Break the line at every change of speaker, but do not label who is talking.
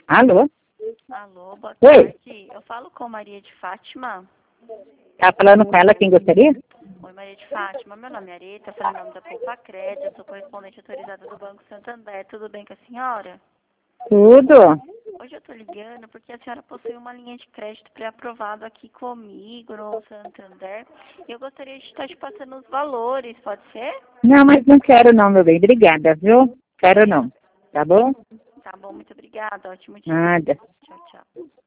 Alô?
Alô, boa
Oi,
tarde. Eu falo com Maria de Fátima.
tá falando com ela quem gostaria?
Oi, Maria de Fátima. Meu nome é Areta, eu falo em nome da Poupa Crédito, eu sou correspondente autorizada do Banco Santander. Tudo bem com a senhora?
Tudo.
Hoje eu tô ligando porque a senhora possui uma linha de crédito pré-aprovado aqui comigo no Santander. E eu gostaria de estar te passando os valores, pode ser?
Não, mas não quero não, meu bem. Obrigada, viu? Quero não. Tá bom?
Tá bom, muito obrigada. Ótimo dia.
Nada.
Tchau, tchau.